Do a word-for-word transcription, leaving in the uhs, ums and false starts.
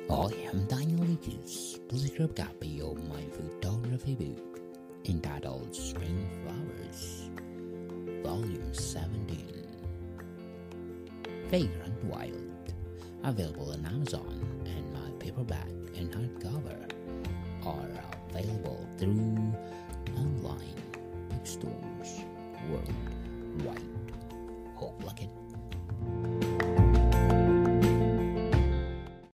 I am Daniel Lucas. Please grab a copy of my photography book entitled Spring Flowers, Volume seventeen. Vagrant Wild, available on Amazon, and my paperback and hardcover are available through online bookstores worldwide.